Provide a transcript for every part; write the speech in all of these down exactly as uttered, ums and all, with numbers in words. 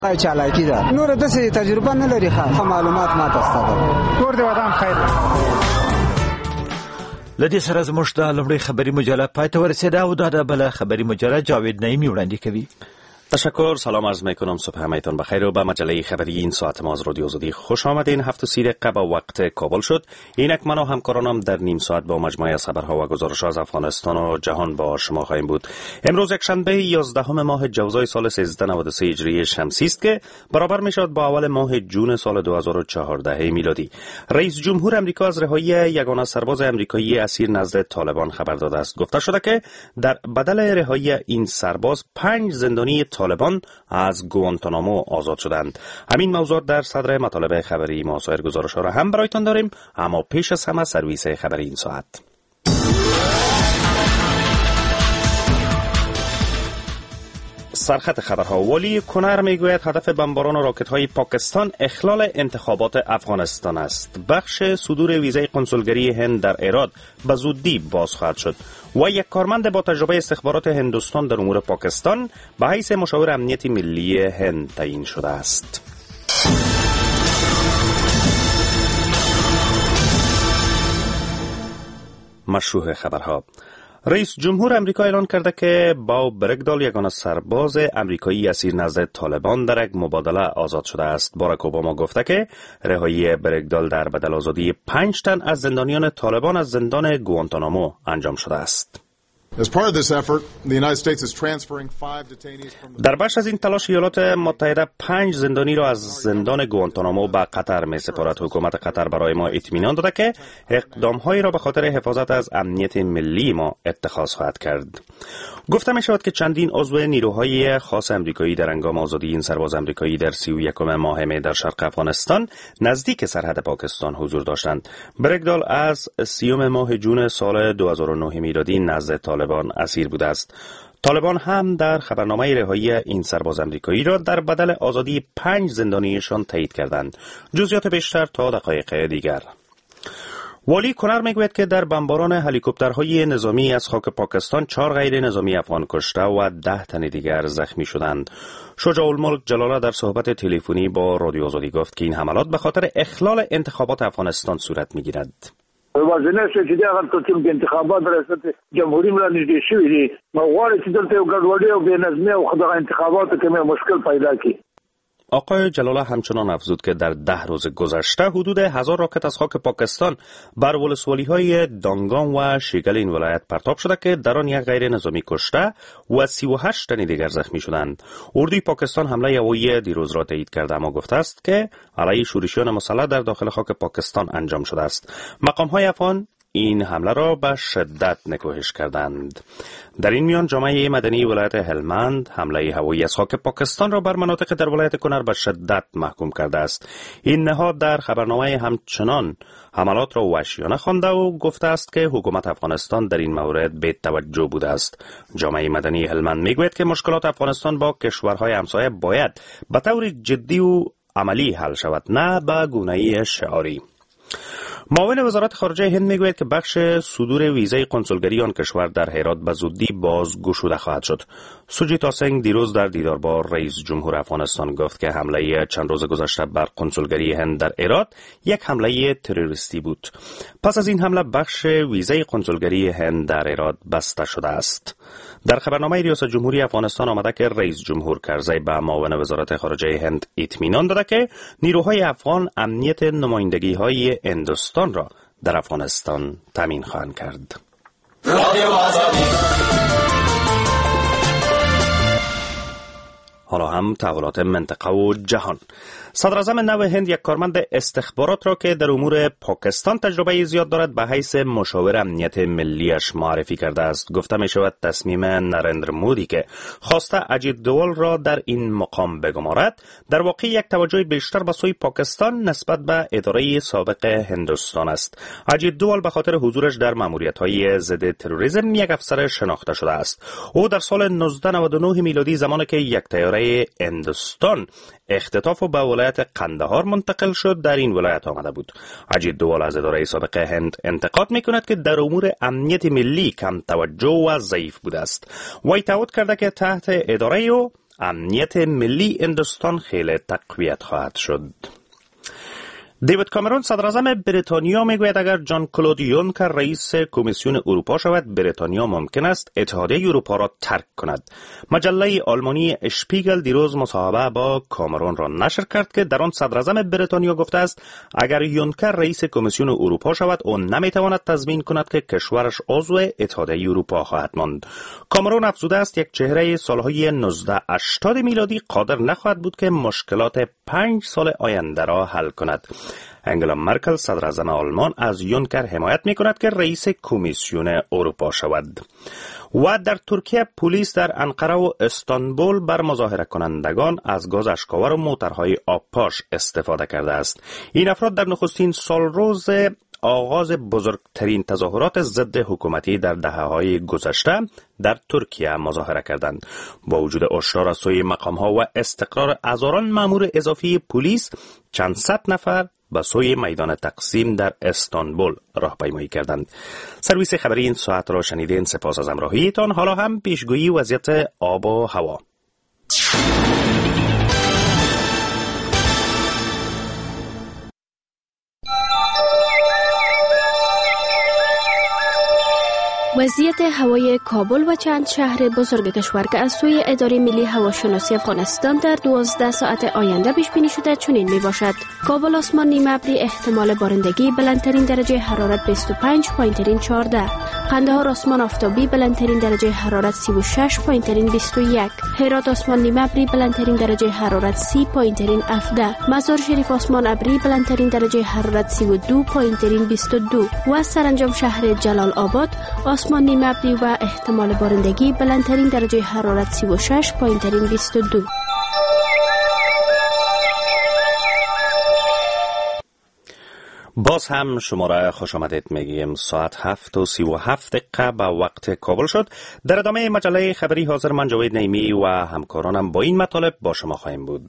قای چالاکی ده نور دسه تجربه نه لري خو معلومات ما تاسو کور دی ودان خیر. لدې سره زموږ د لومړۍ خبري مجله پای ته ورسېده او دا د بله خبري مجله جاوید نعیمی وړاندې کوي. تشکر. سلام عرض میکنم. صبح همایتان بخیر و به مجله خبری این ساعت ما از رادیو آزادی خوش آمدین. هفت و سی دقیقه با وقت کابل شد. اینک من و همکارانم در نیم ساعت با مجموعه از خبرها و گزارش‌ها از افغانستان و جهان با شما خواهیم بود. امروز یک شنبه یازدهم ماه جوزای سال سیزده نود و سه هجری شمسی است که برابر میشد با اول ماه جون سال دو هزار و چهارده میلادی. رئیس جمهور امریکا از رهایی یگانه سرباز امریکایی اسیر نزد طالبان خبر داده است. گفته شده که در بدل رهایی این سرباز پنج زندانی طالبان از گوانتانامو آزاد شدند. همین موضوع در صدر مطالب خبری ما. سایر گزارش‌ها را هم برایتان داریم، اما پیش از همه سرویس خبری این ساعت. سرخط خبرها. والی کنر میگوید هدف بمباران و راکت‌های پاکستان اخلال انتخابات افغانستان است. بخش صدور ویزای کنسولگری هند در ایراد به زودی باز خواهد شد و یک کارمند با تجربه استخبارات هندوستان در امور پاکستان به حیث مشاور امنیت ملی هند تعیین شده است. مشروع خبرها. رئیس جمهور امریکا اعلان کرده که باو برگدال یگانه سرباز امریکایی اسیر نزد طالبان در یک مبادله آزاد شده است. باراک اوباما گفته که رهایی برگدال در بدل آزادی پنج تن از زندانیان طالبان از زندان گوانتانامو انجام شده است. در بخش از این تلاش ایالات متحده پنج زندانی را از زندان گوانتانامو به قطر می سپارد. حکومت قطر برای ما اطمینان داده که اقدام‌هایی را به خاطر حفاظت از امنیت ملی ما اتخاذ خواهد کرد. گفته می شود که چندین عضو نیروهای خاص امریکایی در هنگام آزادی این سرباز امریکایی در سی و یکم ماه می در شرق افغانستان نزدیک سرحد پاکستان حضور داشتند. برگدال از سیوم ماه جون سال دو هزار و نه میلادی نزد طالبان اسیر بوده است. طالبان هم در خبرنامه رهایی این سرباز امریکایی را در بدل آزادی پنج زندانیشان تایید کردند. جزئیات بیشتر تا دقایق دیگر. والی کنر میگوید که در بمباران هلیکوپترهای نظامی از خاک پاکستان چهار غیر نظامی افغان کشته و ده تن دیگر زخمی شدند. شجاع الملک جلاله در صحبت تلفنی با رادیو آزادی گفت که این حملات به خاطر اخلال انتخابات افغانستان صورت میگیرد. واضح شو چې دا هغه ټول انتخابات ریاست جمهوریت را نږدې شوي دي، نو غواړي چې دلته یو ګډوډي او بېنظمي او دغه انتخاباتو کې مشکل پیدا کړي. آقای جلاله همچنان افزود که در ده روز گذشته حدود هزار راکت از خاک پاکستان بر ولسوالی‌های دانگان و شیگل این ولایت پرتاب شده که در آن یک غیر نظامی کشته و سی و هشت تن دیگر زخمی شدند. اردوی پاکستان حمله هوایی دیروز را تایید کرده اما گفته است که علیه شورشیان مسلح در داخل خاک پاکستان انجام شده است. مقام‌های افغان این حمله را به شدت نکوهش کردند. در این میان جامعه مدنی ولایت هلمند حمله هوایی از خاک پاکستان را بر مناطق در ولایت کنر به شدت محکوم کرده است. این نهاد در خبرنامه همچنان حملات را وحشیانه خوانده و گفته است که حکومت افغانستان در این مورد بی توجه بوده است. جامعه مدنی هلمند میگوید که مشکلات افغانستان با کشورهای همسایه باید به طور جدی و عملی حل شود، نه به گونه شعاری. معاون وزارت خارجه هند میگوید که بخش صدور ویزای کنسولگری آن کشور در هرات به زودی باز گشوده خواهد شد. سوجیتا سنگ دیروز در دیدار با رئیس جمهور افغانستان گفت که حمله چند روز گذشته بر کنسولگری هند در هرات یک حمله تروریستی بود. پس از این حمله بخش ویزای کنسولگری هند در هرات بسته شده است. در خبرنامه ریاست جمهوری افغانستان آمده که رئیس جمهور کرزی به معاون وزارت خارجه هند اطمینان داده که نیروهای افغان امنیت نمایندگی‌های هندوستان را در افغانستان تامین خواهند کرد. حالا هم تحولات منطقه و جهان. صدراعظم نو هند یک کارمند استخبارات را که در امور پاکستان تجربه زیاد دارد به حیث مشاور امنیت ملیش معرفی کرده است. گفته می شود تصمیم نریندر مودی که خواسته اجیت دوال را در این مقام بگمارد در واقع یک توجه بیشتر به سوی پاکستان نسبت به اداره سابق هندوستان است. اجیت دوال به خاطر حضورش در ماموریت‌های ضد تروریسم یک افسر شناخته شده است. او در سال نوزده نود و نه میلادی زمانی که یک طیاره هندوستان اختطاف و به ولایت قندهار منتقل شد در این ولایت آمده بود. اجیت دوال از اداره سابق هند انتقاد میکند که در امور امنیت ملی کم توجه و ضعیف بوده است. وی تعهد کرده که تحت اداره او امنیت ملی هندوستان خیلی تقویت خواهد شد. دیوید کامرون صدراعظم بریتانیا میگوید اگر جان کلود یونکر رئیس کمیسیون اروپا شود، بریتانیا ممکن است اتحادیه اروپا را ترک کند. مجله آلمانی اشپیگل دیروز مصاحبه با کامرون را نشر کرد که در آن صدراعظم بریتانیا گفته است اگر یونکر رئیس کمیسیون اروپا شود، او نمیتواند تضمین کند که کشورش عضو اتحادیه اروپا خواهد ماند. کامرون افزوده است یک چهره سالهای نوزده هشتاد میلادی قادر نخواهد بود که مشکلات پنج سال آینده را حل کند. انگلا مرکل صدراعظم آلمان از یونکر حمایت می کند که رئیس کمیسیون اروپا شود. و در ترکیه پلیس در انقره و استانبول بر مظاهره کنندگان از گاز اشک‌آور و موترهای آبپاش استفاده کرده است. این افراد در نخستین سالروز آغاز بزرگترین تظاهرات ضد حکومتی در دهه‌های گذشته در ترکیه مظاهره کردند. با وجود هشدار از سوی مقام‌ها و استقرار هزاران مأمور اضافی پلیس، چند صد نفر به سوی میدان تقسیم در استانبول راهپیمایی کردند. سرویس خبری این ساعت را شنیدین. سپاس از همراهیتان. حالا هم پیشگویی وضعیت آب و هوا. وضعیت هوای کابل و چند شهر بزرگ کشور که از سوی اداره ملی هواشناسی افغانستان در دوازده ساعت آینده پیش بینی شده چنین می باشد: کابل آسمان نیمه ابری، احتمال بارندگی، بلندترین درجه حرارت بیست و پنج، پایینترین چهارده. قندهار آسمان آفتابی، بلندترین درجه حرارت سی و شش، پایینترین بیست و یک. هرات آسمان نیمه ابری، بلندترین درجه حرارت سی، پایینترین هفده. مزار شریف آسمان ابری، بلندترین درجه حرارت سی و دو، پایینترین بیست و دو. و سرانجام شهر جلال آباد آسمان نیمه ابری و احتمال بارندگی، بلندترین درجه حرارت سی و شش، پایینترین بیست و دو. باز هم شما را خوش آمدید میگیم. ساعت هفت و سی و هفت دقیقه به وقت کابل شد. در ادامه مجله خبری حاضر من جاوید نعیمی و همکارانم با این مطالب با شما خواهیم بود.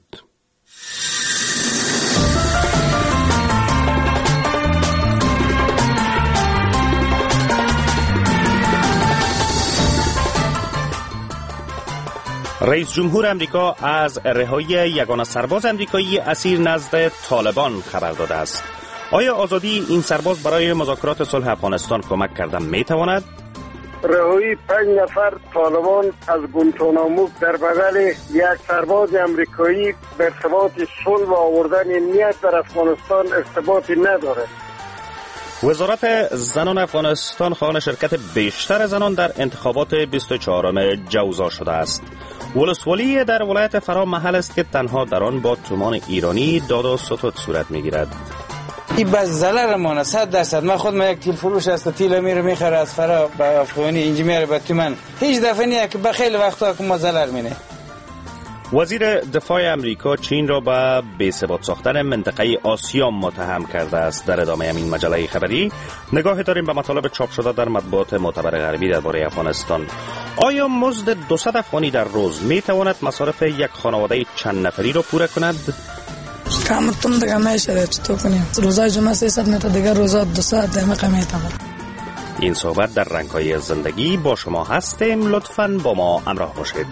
رئیس جمهور امریکا از رهایی یگانه سرباز امریکایی اسیر نزد طالبان خبر داده است. آیا آزادی این سرباز برای مذاکرات صلح افغانستان کمک کردن می تواند؟ رهایی پنج نفر طالبان از گوانتانامو در بغل یک سرباز امریکایی به ارتباط صلح و آوردن امنیت در افغانستان ارتباطی ندارد. وزارت زنان افغانستان خواهان شرکت بیشتر زنان در انتخابات بیست و چهارم جوزا شده است. ولسوالی در ولایت فرا محل است که تنها در آن با تومان ایرانی داد و ستد صورت میگیرد. این بس ضرر مانه صد درصد. من خود ما یک تیل فروش است، تیل میره میخره از فرا به افغانی اینجا میره به تومن. هیچ دفعه نیه که به خیلی وقتا که ما ضرر مینه. وزیر دفاع امریکا چین را به بی‌ثبات ساختن منطقه آسیا متهم کرده است. در ادامه همین مجله خبری نگاه داریم به مطالب چاپ شده در مطبوعات معتبر غربی درباره افغانستان. آیا مزد دویست افغانی در روز می تواند مصارف یک خانواده چند نفری را پوره کند؟ کامتون دیگه میشه تو کنیم. روزای جمعه سیصد میتا دیگه روزا دویست دیگه میتونم. این صحبت در رنگ‌های زندگی با شما هستیم. لطفاً با ما همراه باشید.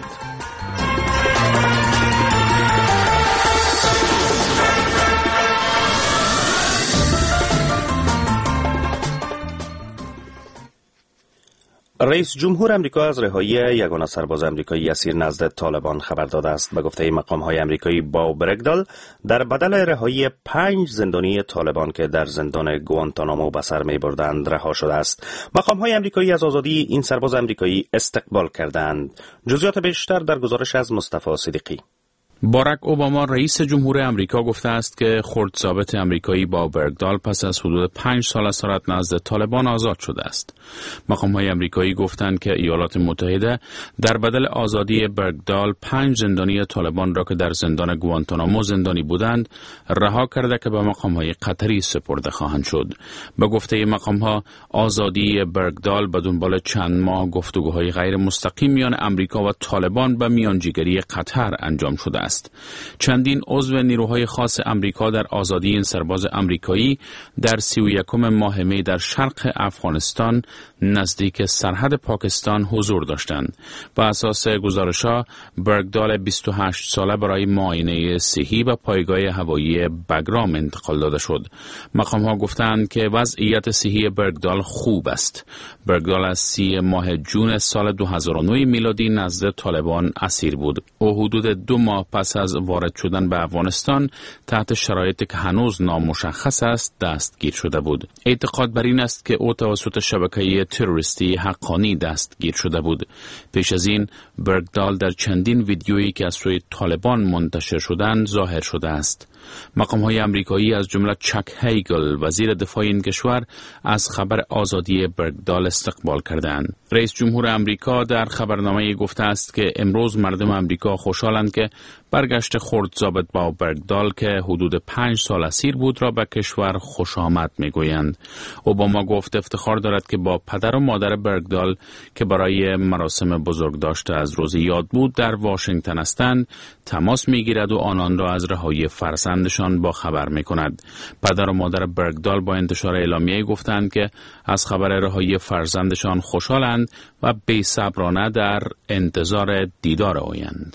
رئیس جمهور امریکا از رهایی یگانه سرباز امریکایی اسیر نزد طالبان خبر داده است. به گفته مقام‌های امریکایی با برگدال در بدل رهایی پنج زندانی طالبان که در زندان گوانتانامو به سر می‌بردند رها شده است. مقام‌های امریکایی از آزادی این سرباز امریکایی استقبال کردند. جزئیات بیشتر در گزارش از مصطفی صدیقی. باراک اوباما رئیس جمهور امریکا گفته است که خرد ضابط امریکایی با برگدال پس از حدود پنج سال اسارت نزد طالبان آزاد شده است. مقام‌های امریکایی گفتند که ایالات متحده در بدل آزادی برگدال پنج زندانی طالبان را که در زندان گوانتانامو زندانی بودند رها کرده که به مقام‌های قطری سپرده خواهند شد. به گفته مقام‌ها آزادی برگدال به دنبال چند ماه گفتگوهای غیر مستقیم میان امریکا و طالبان به میانجیگری قطر انجام شده است. است. چندین عضو نیروهای خاص امریکا در آزادی این سرباز امریکایی در سی و یکم ماه می در شرق افغانستان نزدیک سرحد پاکستان حضور داشتند. بر اساس گزارش‌ها برگدال بیست و هشت ساله برای معاینه صحی به پایگاه هوایی بگرام انتقال داده شد. مقام‌ها گفتند که وضعیت صحی برگدال خوب است. برگدال از سی ماه جون سال دو هزار و نه میلادی نزد طالبان اسیر بود. او حدود دو ماه پس از وارد شدن به افغانستان تحت شرایطی که هنوز نامشخص است دستگیر شده بود. اعتقاد بر این است که او توسط شبکه تروریستی حقانی دستگیر شده بود. پیش از این برگدال در چندین ویدیویی که از سوی طالبان منتشر شدند ظاهر شده است. مقام‌های امریکایی از جمله چک هیگل وزیر دفاع این کشور از خبر آزادی برگدال استقبال کردند. رئیس جمهور امریکا در خبرنامه‌ای گفته است که امروز مردم امریکا خوشحالند که برگشت خرد ضابط با برگدال که حدود پنج سال اسیر بود را به کشور خوش آمد میگویند. اوباما گفت افتخار دارد که با پدر و مادر برگدال که برای مراسم بزرگداشت از روز یاد بود در واشنگتن هستند تماس میگیرد و آنان را از رهایی فرزندشان با خبر میکند. پدر و مادر برگدال با انتشار اعلامیه‌ای گفتند که از خبر رهایی فرزندشان خوشحالند و بی‌صبرانه در انتظار دیدار اویند.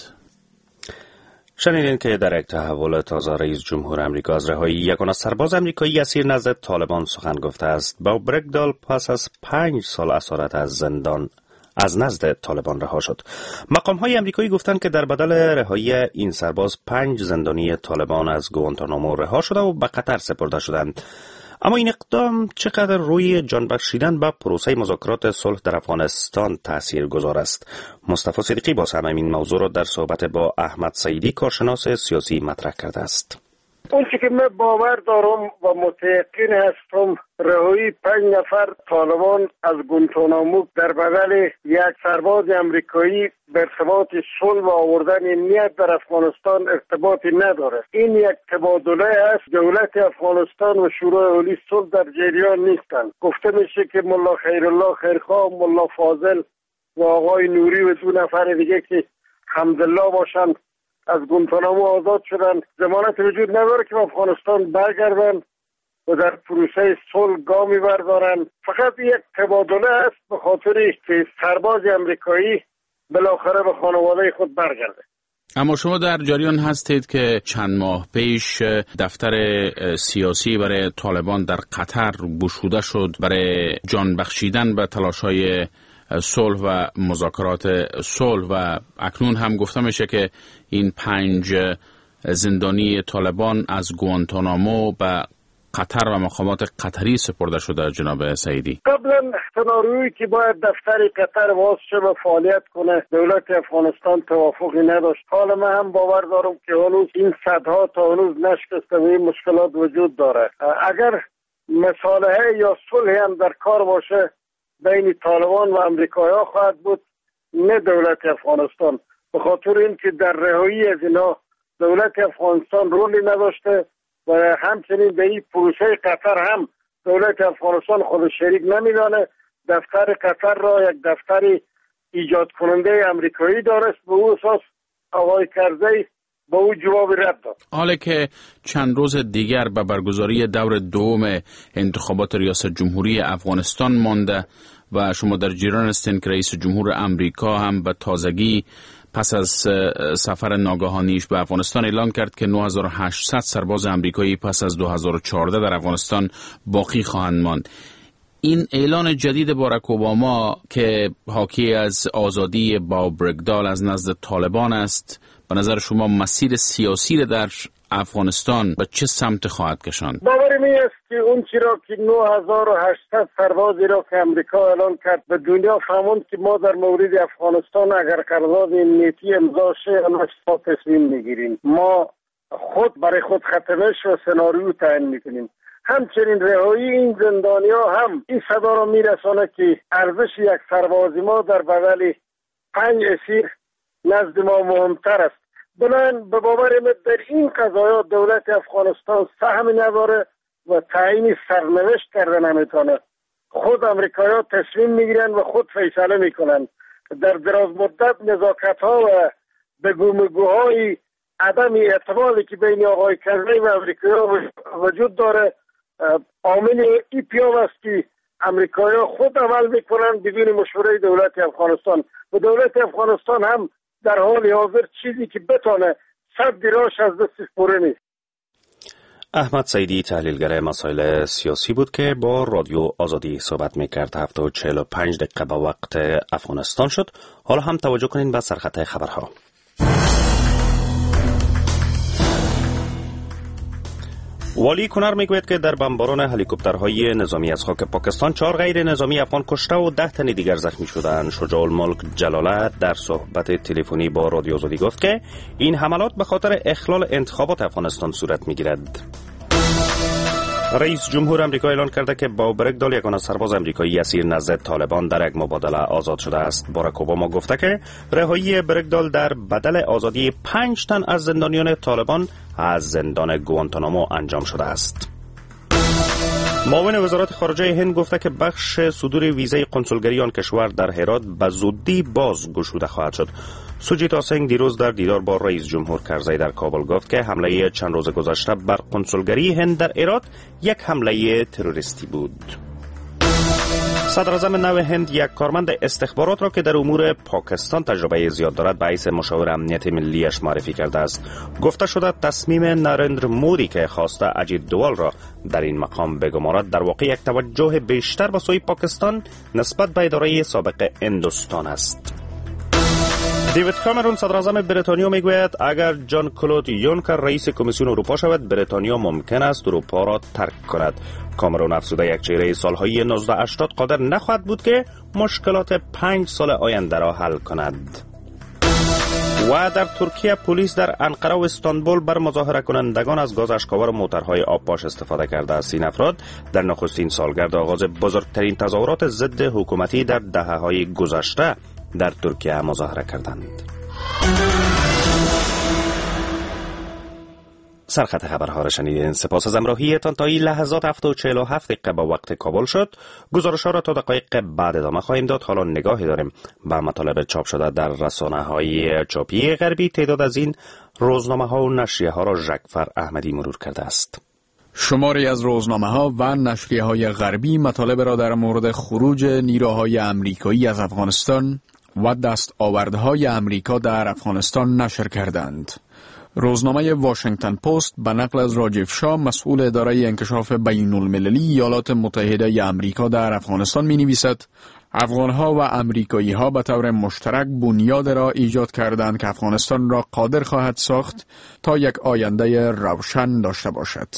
شنیدین که در یک تحول تازه رئیس جمهور امریکا از رهایی یگانه سرباز امریکایی اسیر نزد طالبان سخن گفته است. با برگدال پس از پنج سال اسارت از زندان از نزد طالبان رها شد. مقام‌های امریکایی گفتند که در بدل رهایی این سرباز پنج زندانی طالبان از گوانتانامو رها شده و به قطر سپرده شدند. اما این اقدام چقدر روی جان بخشیدن به پروسه مذاکرات صلح در افغانستان تأثیر گذار است؟ مصطفی صدیقی باز هم این موضوع را در صحبت با احمد سعیدی کارشناس سیاسی مطرح کرده است. اون چی که من باور دارم و متیقن هستم رهایی پنج نفر طالبان از گوانتانامو در بدل یک سرباز امریکایی به ارتباط صلح و آوردن امنیت در افغانستان ارتباطی نداره. این یک تبادله است. دولت افغانستان و شورای عالی صلح در جریان نیستند. گفته میشه که ملا خیرالله خیرخواه، ملا فاضل و آقای نوری و دو نفر دیگه که حمدالله باشند از گوانتانامو آزاد شدن. ضمانت وجود نداره که افغانستان برگردن و در پروسه صلح گامی بردارن. فقط یک تبادله است به خاطر که سرباز امریکایی بالاخره به خانواده خود برگرده. اما شما در جریان هستید که چند ماه پیش دفتر سیاسی برای طالبان در قطر گشوده شد برای جان بخشیدن به تلاش‌های صلح و مذاکرات صلح و اکنون هم گفته میشه که این پنج زندانی طالبان از گوانتانامو به قطر و مقامات قطری سپرده شده. جناب سعیدی، قبلا سناریویی که باید دفتر قطر باز شه و فعالیت کنه دولت افغانستان توافقی نداشت. حالا من هم باور دارم که هنوز این صدها تا هنوز نشکسته و این مشکلات وجود داره. اگر مصالحه یا صلح هم در کار باشه بین طالبان و امریکایی‌ها خواهد بود، نه دولت افغانستان. به خاطر اینکه در رهایی از اینا دولت افغانستان رولی نداشته و همچنین به این پروسه قطر هم دولت افغانستان خود شریک نمیدانه. دفتر قطر را یک دفتر ایجاد کننده امریکایی دارست. به او اساس آقای کرزی با او جواب رد داد. حالا که چند روز دیگر به برگزاری دور دوم انتخابات ریاست جمهوری افغانستان مانده و شما در جریان هستین که رئیس جمهور امریکا هم به تازگی پس از سفر ناگهانیش به افغانستان اعلان کرد که نه هزار و هشتصد سرباز امریکایی پس از دو هزار و چهارده در افغانستان باقی خواهند ماند. این اعلان جدید باراک اوباما که حاکی از آزادی با برگدال از نزد طالبان است، به نظر شما مسیر سیاسی در افغانستان به چه سمت خواهد کشاند؟ باورم این است که اون چرا که نه هزار و هشتصد سربازی را که امریکا اعلان کرد به دنیا فهموند که ما در مورد افغانستان اگر قرارداد امنیتی امضا شه ما تصمیم میگیریم. ما خود برای خود ختمش و سناریو تعیین میکنیم. همچنین رهایی این زندانیا هم این صدا را میرسانه که ارزش یک سربازی ما در بدل پنج اسیر نزد ما مهمتر است. بنابراین به باور من در این قضایا دولت افغانستان سهمی نداره و تعیین سرنوشت کرده نمیتونه. خود امریکایی‌ها تصمیم میگیرن و خود فیصله میکنن. در دراز مدت نزاکت ها و بگومگوهای عدم اعتمادی که بین آقای کرزی و امریکایی‌ها وجود داره عامل این پیام است که امریکایی‌ها خود عمل میکنن بدون مشوره دولت افغانستان و دولت افغانستان هم در حال حاضر چیزی که بتونه صد راش از دست پوره نیست. احمد سیدی تحلیلگر مسائل سیاسی بود که با رادیو آزادی صحبت میکرد. هفت و چهل و پنج دقیقه با وقت افغانستان شد. حالا هم توجه کنین به سرخط خبرها. والی کنر میگوید که در بمباران هلیکوپترهای نظامی از خاک پاکستان چهار غیر نظامی افغان کشته و ده تن دیگر زخمی شدند. شجاع الملک جلاله در صحبت تلفنی با رادیو آزادی گفت که این حملات به خاطر اخلال انتخابات افغانستان صورت میگیرد. رئیس جمهور آمریکا اعلان کرده که با برگدال یگانه سرباز آمریکایی اسیر نزد طالبان در یک مبادله آزاد شده است. باراک اوباما گفته که رهایی برگدال در بدل آزادی پنج تن از زندانیان طالبان از زندان گوانتانامو انجام شده است. معاون وزارت خارجه هند گفته که بخش صدور ویزای قنسولگری آن کشور در هرات به زودی باز گشوده خواهد شد. سوجیتا سنگ دیروز در دیدار با رئیس جمهور کرزی در کابل گفت که حمله چند روز گذشته بر قنسولگری هند در هرات یک حمله تروریستی بود. صدر اعظم نو هند یک کارمند استخبارات را که در امور پاکستان تجربه زیاد دارد به حیث مشاور امنیت ملیش معرفی کرده است. گفته شده تصمیم نریندر مودی که خواسته اجیت دوال را در این مقام بگمارد در واقع یک توجه بیشتر به سوی پاکستان نسبت به اداره سابق هندوستان است. دیوید کامرون صدر اعظم بریتانیا میگوید اگر جان کلود یونکر رئیس کمیسیون اروپا شود بریتانیا ممکن است اروپا را ترک کند. کامرون افزوده یک چهره سالهای نوزده هشتاد قادر نخواهد بود که مشکلات پنج سال آینده را حل کند. و در ترکیه پلیس در انقره و استانبول بر مظاهره کنندگان از گاز اشک‌آور و موترهای آبپاش استفاده کرده است. این افراد در نخستین سالگرد آغاز بزرگترین تظاهرات ضد حکومتی در دهه‌های گذشته در ترکیه مظاهره کردند. سرخط خبرها را شنیدین. سپاس از همراهیتان. تا این لحظات هفت و چهل و هفت دقیقه با وقت کابل شد. گزارش‌ها را تا دقایق بعد ادامه خواهیم داد. حالا نگاهی داریم به مطالب چاپ شده در رسانه‌های چاپی غربی. تعداد از این روزنامه‌ها و نشریه‌ها را ژکفر احمدی مرور کرده است. شماری از روزنامه‌ها و نشریه‌های غربی مطالب را در مورد خروج نیروهای آمریکایی از افغانستان و دستاوردهای آمریکا در افغانستان نشر کردند. روزنامه واشنگتن پست به نقل از راجیو شاه مسئول اداره انکشاف بین المللی ایالات متحده آمریکا در افغانستان می نویسد افغانها و امریکایی‌ها به طور مشترک بنیاد را ایجاد کردند که افغانستان را قادر خواهد ساخت تا یک آینده روشن داشته باشد.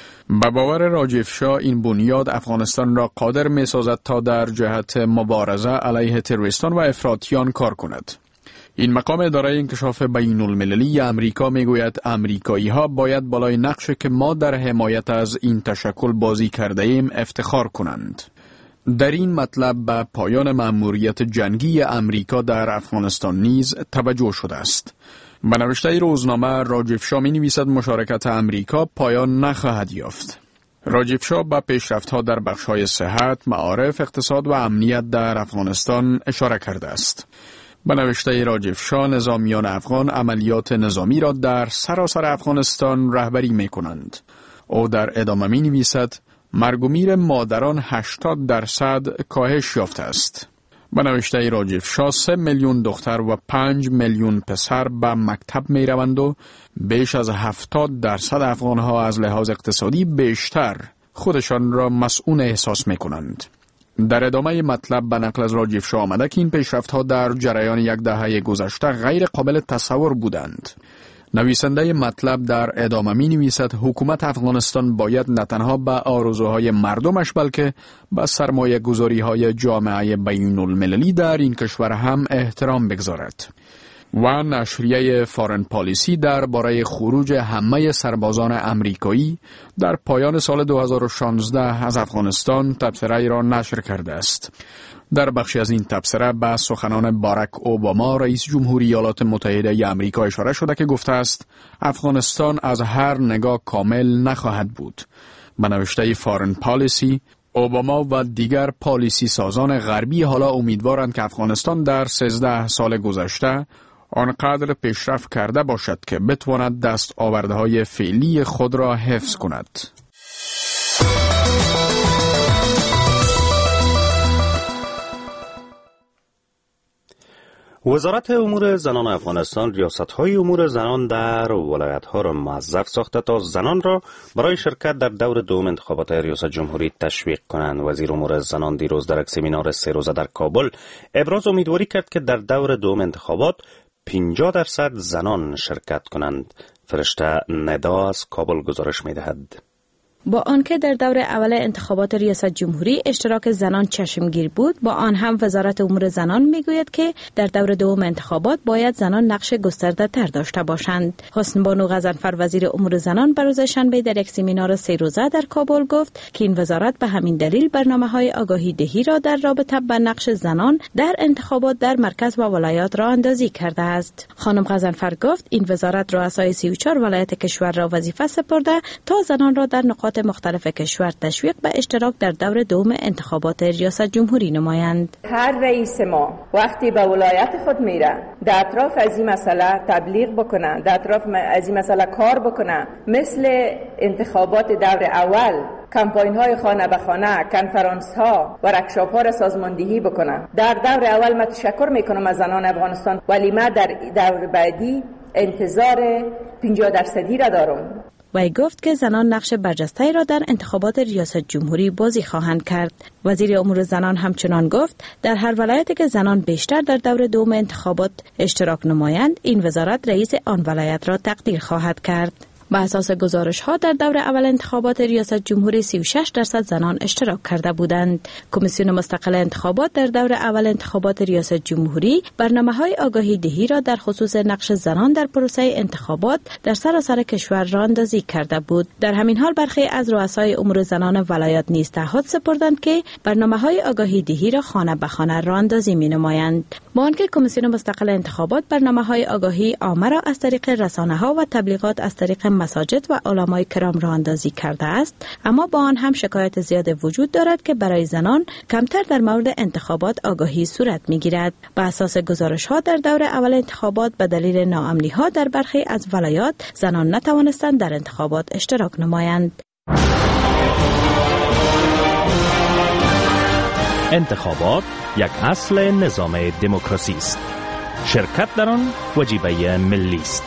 به باور راجیو شاه این بنیاد افغانستان را قادر می سازد تا در جهت مبارزه علیه تروریستان و افراطیان کار کند. این مقام اداره انکشاف بین المللی امریکا می گوید امریکایی ها باید بالای نقشی که ما در حمایت از این تشکل بازی کرده ایم افتخار کنند. در این مطلب به پایان مأموریت جنگی امریکا در افغانستان نیز توجه شده است. به نوشته روزنامه راجیو شاه می نویسد مشارکت امریکا پایان نخواهد یافت. راجیو شاه به پیشرفت‌ها در بخش‌های صحت، معارف، اقتصاد و امنیت در افغانستان اشاره کرده است. به نوشته راجیو شاه نظامیان افغان عملیات نظامی را در سراسر افغانستان رهبری می کنند. او در ادامه می نویسد مرگ و میر مادران هشتاد درصد کاهش یافته است. به نوشته راجیو شاه سه میلیون دختر و پنج میلیون پسر به مکتب می روند و بیش از هفتاد درصد افغانها از لحاظ اقتصادی بیشتر خودشان را مسئول احساس می کنند. در ادامه مطلب به نقل از راجیو شاه آمده که این پیشرفت‌ها در جریان یک دهه گذشته غیر قابل تصور بودند. نویسنده مطلب در ادامه می نویسد حکومت افغانستان باید نه تنها به آرزوهای مردمش بلکه به سرمایه گذاری های جامعه بین المللی در این کشور هم احترام بگذارد. و نشریه فارن پالیسی در باره خروج همه سربازان امریکایی در پایان سال دو هزار و شانزده از افغانستان تبصره را نشر کرده است. در بخشی از این تبصره به سخنان باراک اوباما رئیس جمهوری ایالات متحده آمریکا اشاره شده که گفته است افغانستان از هر نگاه کامل نخواهد بود. به نوشته فارن پالیسی اوباما و دیگر پالیسی سازان غربی حالا امیدوارند که افغانستان در سیزده سال گذشته آنقدر پیشرفت کرده باشد که بتواند دست آوردهای فعلی خود را حفظ کند. وزارت امور زنان افغانستان ریاست‌های امور زنان در ولایت‌ها را موظف ساخته تا زنان را برای شرکت در دور دوم انتخابات ریاست جمهوری تشویق کنند. وزیر امور زنان دیروز در یک سمینار سه روزه در کابل ابراز امیدواری کرد که در دور دوم انتخابات پنجاه درصد زنان شرکت کنند. فرشته ندا از کابل گزارش می‌دهد. با آنکه در دور اول انتخابات ریاست جمهوری اشتراک زنان چشمگیر بود، با آن هم وزارت امور زنان میگوید که در دور دوم انتخابات باید زنان نقش گسترده تر داشته باشند. حسن بانو غضنفر وزیر امور زنان بر روز شنبه در یک سمینار سه روزه در کابل گفت که این وزارت به همین دلیل برنامه‌های آگاهی دهی را در رابطه با نقش زنان در انتخابات در مرکز و ولایات راه اندازی کرده است. خانم غضنفر گفت این وزارت رؤسای سی و چهار ولایت کشور را وظیفه سپرده تا زنان را در نقاط مختلف کشور تشویق به اشتراک در دور دوم انتخابات ریاست جمهوری نمایند. هر رئیس ما وقتی به ولایت خود میره در اطراف از این مسئله تبلیغ بکنه، در اطراف از این مسئله کار بکنه، مثل انتخابات دور اول کمپاین های خانه به خانه، کنفرانس ها و ورکشاپ ها را سازماندهی بکنه. در دور اول من تشکر میکنم از زنان افغانستان، ولی من در دور بعدی انتظار پنجاه درصدی را دارم. وی گفت که زنان نقش برجسته را در انتخابات ریاست جمهوری بازی خواهند کرد. وزیر امور زنان همچنان گفت در هر ولایتی که زنان بیشتر در دور دوم انتخابات اشتراک نمایند، این وزارت رئیس آن ولایت را تقدیر خواهد کرد. به اساس گزارش ها در دور اول انتخابات ریاست جمهوری سی و شش درصد زنان اشتراک کرده بودند. کمیسیون مستقل انتخابات در دور اول انتخابات ریاست جمهوری برنامه‌های آگاهی دهی را در خصوص نقش زنان در پروسه انتخابات در سراسر کشور راه اندازی کرده بود. در همین حال برخی از رؤسای امور زنان ولایات نیز تعهد سپردند که برنامه‌های آگاهی دهی را خانه به خانه راه اندازی می‌نمایند. با آنکه کمیسیون مستقل انتخابات برنامه‌های آگاهی عامه را از طریق رسانه‌ها و تبلیغات از طریق مساجد و علمای کرام راه اندازی کرده است، اما با آن هم شکایت زیاد وجود دارد که برای زنان کمتر در مورد انتخابات آگاهی صورت می‌گیرد. به اساس گزارش‌ها در دور اول انتخابات به دلیل ناامنی‌ها در برخی از ولایات زنان نتوانستند در انتخابات اشتراک نمایند. انتخابات یک اصل نظام دموکراسی است. شرکت در آن وجیبه ملی است.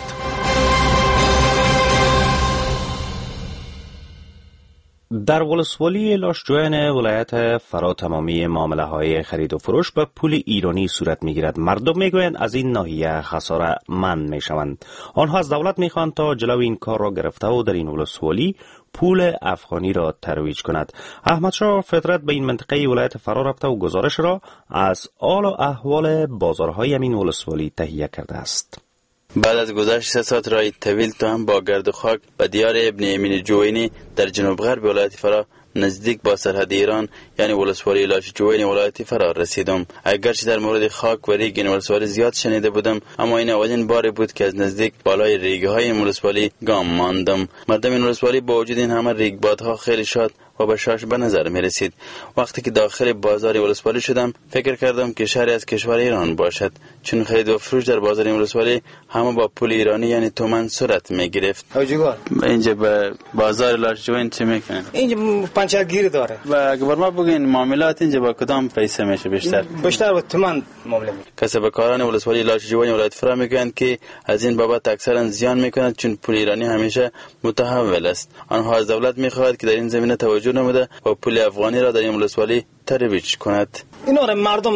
در ولسوالی لاشجوین ولایت فرا تمامی معامله های خرید و فروش به پول ایرانی صورت می گیرد. مردم می گویند از این ناحیه خساره مند می شوند. آنها از دولت می خواهند تا جلو این کار را گرفته و در این ولسوالی پول افغانی را ترویج کند. احمد شاه فطرت به این منطقه ولایت فرا رفته و گزارش را از حال و احوال بازارهای این ولسوالی تهیه کرده است. بعد از گذشت سه ساعت راه طویل تو هم با گرد و خاک به دیار ابن امین جوینی در جنوب غرب ولایت فرا نزدیک با سرحد ایران یعنی ولسوالی لاشجوین ولایت فرا رسیدم. اگرچه در مورد خاک و ریگ این ولسوالی زیاد شنیده بودم، اما این اولین بار بود که از نزدیک بالای ریگ های این ولسوالی گام ماندم. مردم این ولسوالی با وجود این همه ریگبادها خیلی شاد و بشاش به نظر می رسید. وقتی که داخل بازار ولسوالی شدم فکر کردم که شهری از کشور ایران باشد، چون خرید و فروش در بازار ولسوالی همه با پول ایرانی یعنی تومان صورت می گرفت. اینجا به بازار لاشجوین چه میکنن؟ اینجا پنچرگیر داره. و اگه بر ما بگین معاملات اینجا با کدام پیسه میشه بیشتر؟ بیشتر با تومان معامله میشه. کسب کاران ولسوالی لاشجوین ولایت فرا میگویند که از این بابت اکثرا زیان میکنند، چون پول ایرانی همیشه متحول است. آنها از دولت میخواهد که در این زمینه توجه نموده و پول افغانی را در این ولسوالی ترویج کند. اینا را مردم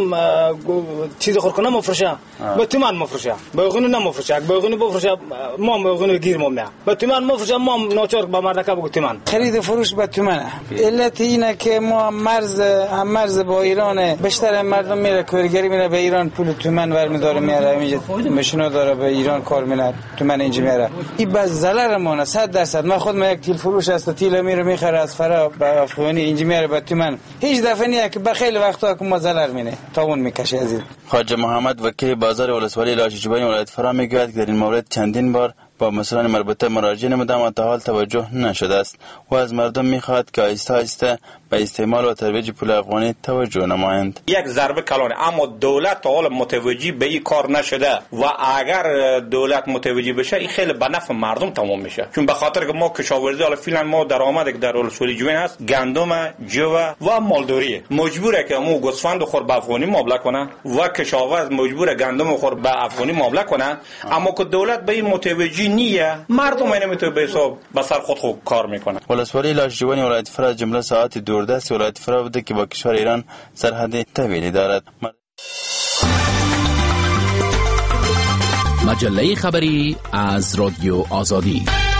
چیز خور کنه مفروشه، به تومان مفروشه، باغونی نمفروشه، باغونی بفروشه ما باغونی گیر ما میاد، به تومان مفروشه ما ناچار با مردکه بگو تومان. خرید و فروش به تومانه. علت اینه که ما مرز هم مرز با ایران، بیشتر مردم میره کارگری میره به ایران پول تومان ورمیداره میاره، اینجا ماشینا داره به ایران کار میره تومان اینجا میاره. این باز ضررمونه صد درصد. من خود من یک تیل فروش است، تیل میره میخره از فرا به افغانی اینجا میاره به تومان. هیچ دفعه نیه که به خیلی وقتا که ما ضرر مینه تاون میکشه از این. خواجه محمد وکیل بازار ولسوالی لاشجوین ولایت فرا میگوید که در این مورد چندین بار با مسائل مربوطه مراجعه نموده و تا حال توجه نشده است و از مردم میخواهد که آهسته آهسته به استعمال و ترویج پول افغانی توجه نمایند. یک ضربه کلانه، اما دولت تا حال متوجه به این کار نشده و اگر دولت متوجه بشه این خیلی به نفع مردم تمام میشه، چون به خاطر که ما کشاورزی حالا فعلا ما درآمدی که در ولسوالی جوین هست گندم، جو و مالداری، مجبوره که مو گوسفند خور به افغانی معامله کنه و کشاورز مجبوره گندم خور به افغانی معامله کنه. اما که دولت به این متوجه نیه، مردم اینو میتونه به حساب به سر خود خود کار میکنه. ولسوالی لاشجوانی ولایت فرا جمله ساعت دوردست ولایت فرا بوده که با کشور ایران سرحد طویلی دارد. مجله خبری از رادیو آزادی.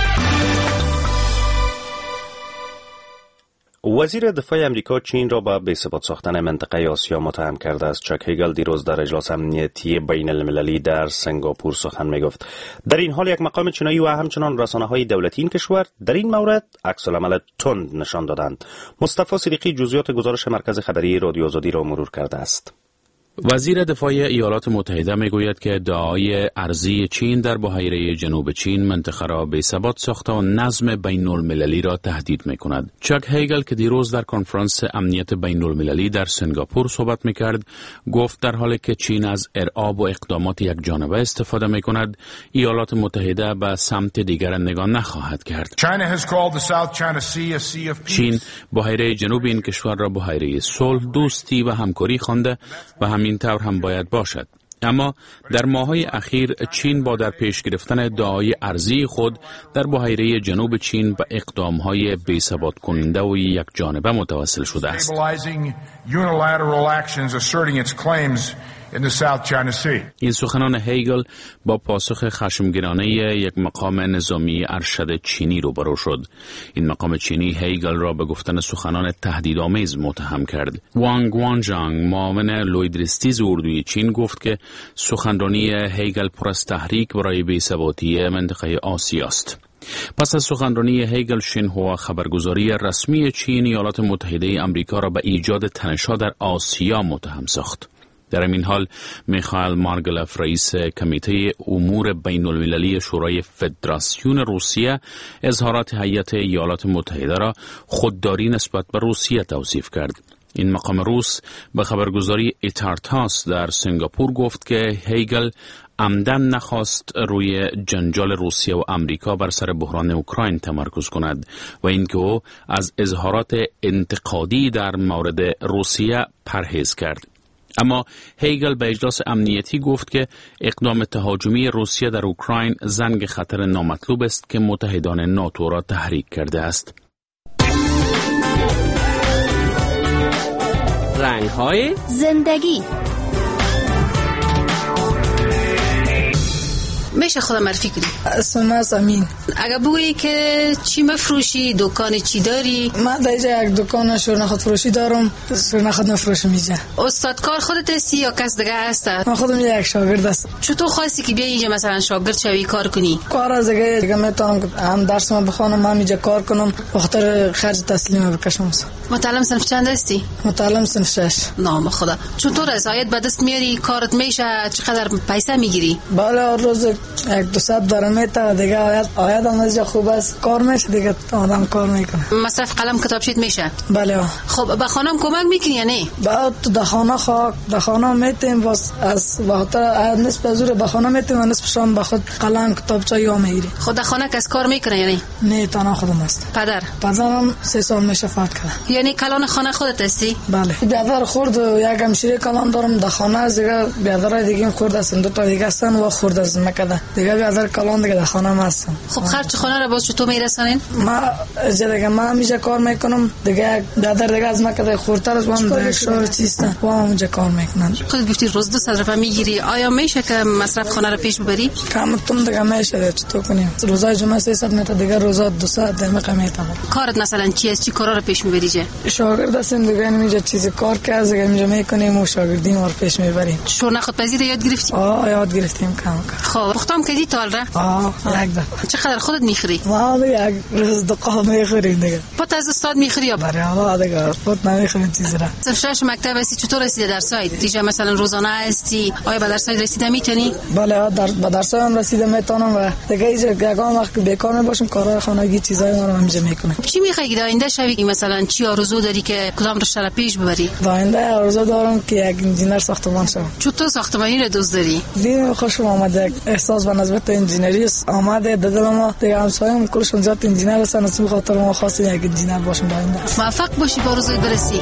وزیر دفاع امریکا چین را به بی‌ثبات ساختن منطقه آسیا متهم کرده است. چاک هیگل دیروز در اجلاس امنیتی بین المللی در سنگاپور سخن می‌گفت. در این حال یک مقام چینی و همچنان رسانه‌های دولتی این کشور در این مورد عکس العمل تند نشان دادند. مصطفی صدیقی جزئیات گزارش مرکز خبری رادیو آزادی را مرور کرده است. وزیر دفاع ایالات متحده میگوید که ادعای ارضی چین در بحیره جنوب چین منطقه را بی‌ثبات ساخته و نظم بین المللی را تهدید میکند. چاک هیگل که دیروز در کنفرانس امنیت بین المللی در سنگاپور صحبت میکرد، گفت در حالی که چین از ارعاب و اقدامات یک جانبه استفاده میکند، ایالات متحده به سمت دیگر نگاه نخواهد کرد. چین بحیره جنوب این کشور را بحیره صلح، دوستی و همکاری خوانده و هم این طور هم باید باشد. اما در ماه‌های اخیر چین با در پیش گرفتن ادعای ارضی خود در بحیره جنوب چین به اقدام‌های بی‌ثبات کننده و یک جانبه متوسل شده است. این سخنان هیگل با پاسخ خشمگینانه یک مقام نظامی ارشد چینی روبرو شد. این مقام چینی هیگل را به گفتن سخنان تهدیدآمیز متهم کرد. وانگ وانجانگ، معاون لویدرستیز اردوی چین، گفت که سخنرانی هیگل پر از تحریک برای بی‌ثباتی منطقه آسیا است. پس از سخنرانی هیگل، شینهوا خبرگزاری رسمی چین ایالات متحده آمریکا را به ایجاد تنش‌ها در آسیا متهم ساخت. در این حال میخائیل مارگلف، رئیس کمیته امور بین المللی شورای فدراسیون روسیه، اظهارات هیئت ایالات متحده را خودداری نسبت به روسیه توصیف کرد. این مقام روس به خبرگزاری ایتارتاس در سنگاپور گفت که هیگل عمدن نخواست روی جنجال روسیه و امریکا بر سر بحران اوکراین تمرکز کند و اینکه او از اظهارات انتقادی در مورد روسیه پرهیز کرد. اما هیگل به اجلاس امنیتی گفت که اقدام تهاجمی روسیه در اوکراین زنگ خطر نامطلوب است که متحدان ناتو را تحریک کرده است. رنگ‌های زندگی. میشه خودم معرفی کنی؟ اسم من امین. اگه بگویی که چی مفروشی، دکان چی داری؟ من در اینجا یک دکان شورنخود فروشی دارم، شورنخود نفروشم اینجا. استاد کار خودت هستی یا کس دیگه هست؟ من خودم یک شاگرد هستم. چطور خواستی که بیای اینجا مثلا شاگرد شوی کار کنی؟ کار از دیگه دیگه میتونم هم درسم بخونم، هم اینجا کار کنم، به خاطر خرج تسلیم بکشم. متعلم صنف چند هستی؟ متعلم صنف شش. نام خدا. چطور از آید به دست میاری؟ کارت میشه؟ چقدر پیسه میگیری؟ بالا روز یک دو ساعت دارم میتا دیگه آید آید هم از خوب است، کار میشه دیگه، آدم کار میکنه. مصرف قلم کتاب شید میشه؟ بله. خب به خانم کمک میکنی یا نه؟ بعد تو در خانه خاک در خانه میتیم، واس از وقتا نصف زور به خانه میتیم و نصف شام به خود قلم کتاب چای میگیری. خود در خانه کس کار میکنه یا نه؟ نه، تنها خودم است. پدر؟ پدرم سه سال میشه فوت کرد. یعنی کلان خانه خودت هستی؟ بله. برادر خورد یک همشیره کلان دارم در خانه از دیگه، برادر دیگه خورد است، دو تا دیگه هستن و خورد از مکده دیگه، برادر کلان دیگه در خانه ما هستن. خب خرج خانه رو باز چطور میرسونین؟ ما از دیگه ما همیشه کار میکنم دیگه، برادر دیگه از مکده خورتر از وام در شهر چیستن و اونجا کار میکنن. خود گفتی روز دو صد روپیه میگیری، آیا میشه که مصرف خانه رو پیش ببری؟ کم تم دیگه میشه، چطور کنیم؟ روزای جمعه سیصد متر دیگه، روزا دو ساعت دقیقه میتونم. کارت مثلا چی است؟ چی کارا رو پیش میبری؟ جه شاگرد هستیم دیگه، اینجا چیزی کار که از دیگه اینجا میکنیم و شاگردی ما رو پیش میبریم. شورنخود پذیر یاد گرفتی؟ آه یاد گرفتیم کم کم. خب پختم هم کردی تال را؟ آه یک دفعه. چقدر خودت میخوری؟ ما دیگه یک روز دو قاب میخوریم دیگه. پت از استاد میخوری یا؟ برای حالا دیگه پت نمیخوریم چیزی را. سرشش مکتب هستی چطور رسیده در سایت؟ دیگه مثلا روزانه هستی آیا به درسای رسیده میتونی؟ بله در به درسای هم رسیده میتونم و دیگه اینجا یگان وقت بیکار میباشم کارهای خانگی چیزای ما رو همینجا میکنم. چی میخوای که آینده شوی؟ مثلا چی آرزو داری که کدام رشته را پیش ببری؟ آینده آرزو دارم که یک انجینر ساختمان شوم. چطور ساختمانی رو دوست داری؟ دیدم خوشم آمده احساس به نسبت انجینری آمده در دل ما دیگه همسایه‌ام کلشون زیاد انجینر هستن از به خاطر ما خواستیم یک انجینر باشیم در آینده. موفق باشی با آرزوی برسی.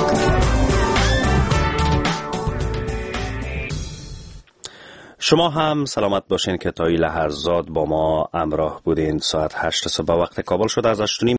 شما هم سلامت باشین که تا این لحظات با ما همراه بودین. ساعت هشت صبح وقت کابل شده. از هشت و نیم